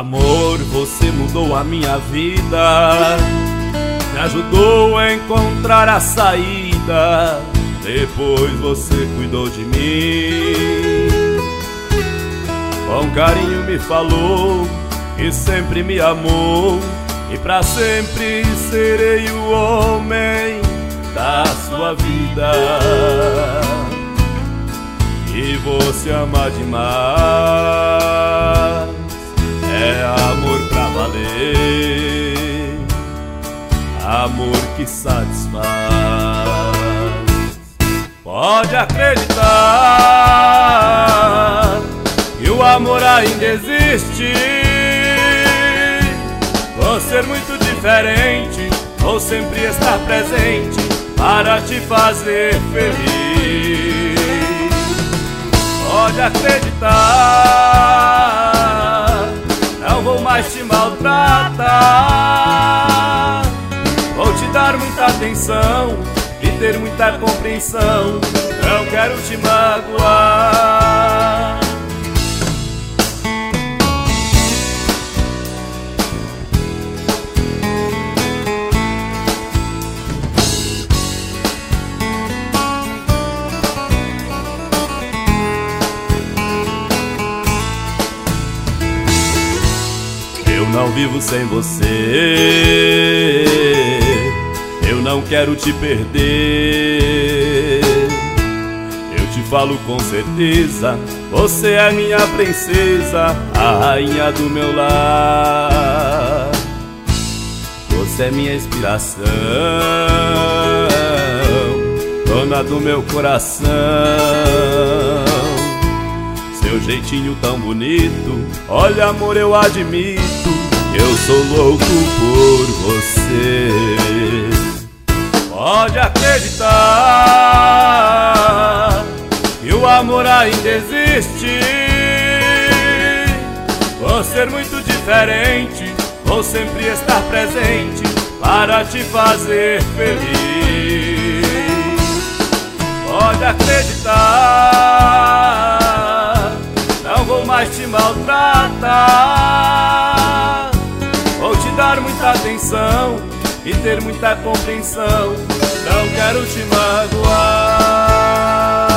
Amor, você mudou a minha vida, me ajudou a encontrar a saída. Depois você cuidou de mim, com carinho me falou e sempre me amou. E pra sempre serei o homem da sua vida. E você ama demais, é amor pra valer, amor que satisfaz. Pode acreditar que o amor ainda existe. Vou ser muito diferente, vou sempre estar presente para te fazer feliz. Pode acreditar, não vou mais te maltratar. Vou te dar muita atenção e ter muita compreensão. Não quero te magoar. Eu não vivo sem você, eu não quero te perder. Eu te falo com certeza, você é minha princesa, a rainha do meu lar. Você é minha inspiração, dona do meu coração. Seu jeitinho tão bonito, olha amor, eu admito. Eu sou louco por você. Pode acreditar que o amor ainda existe. Vou ser muito diferente, vou sempre estar presente para te fazer feliz. Pode acreditar, não vou mais te maltratar. Vou te dar muita atenção e ter muita compreensão. Não quero te magoar.